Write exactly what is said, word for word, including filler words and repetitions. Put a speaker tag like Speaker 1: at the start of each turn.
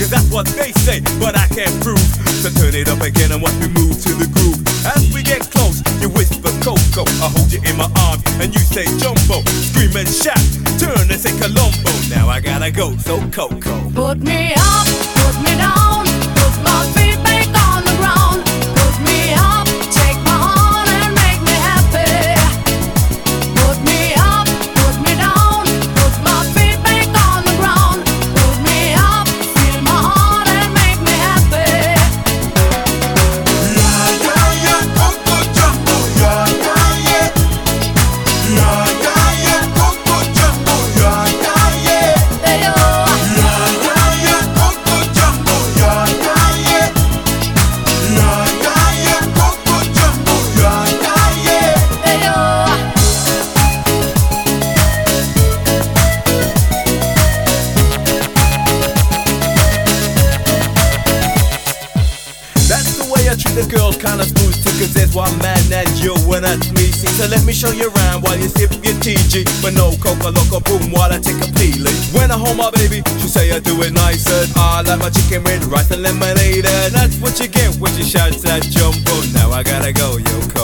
Speaker 1: cause that's what they say, but I can't prove. So turn it up again and watch me move to the groove. As we get close, you whisper Coco, I hold you in my arms and you say Jumbo. Scream and shout, turn and say Colombo. Now I gotta go, so Coco.
Speaker 2: Put me up, put me down, put my feet back on the ground. Put me up, take my hand and make me happy. Put me up, put me down, put my feet back on the ground. Put me up, feel my heart and make me happy.
Speaker 3: Yeah, yeah, yeah, Coco Jumbo. Yeah, yeah, yeah. Yeah, yeah, yeah, Coco Jumbo. Yeah, yeah, yeah.
Speaker 2: Hey, oh.
Speaker 3: Yeah, yeah, yeah, Coco Jumbo. Yeah, yeah, yeah. Yeah, yeah, yeah, Coco Jumbo. Yeah, yeah, yeah.
Speaker 2: Hey, oh.
Speaker 1: That's the way I treat the girls, kinda smooth too, cause there's one man that you and that's me. See, so let me show you around while you sip your T G. But no coca loco boom while I take a peeling. When I hold my baby, she say I do it nice. And I like my chicken with rice and lemonade. And that's what you get when she shouts at Jumbo. Now I gotta go, yo.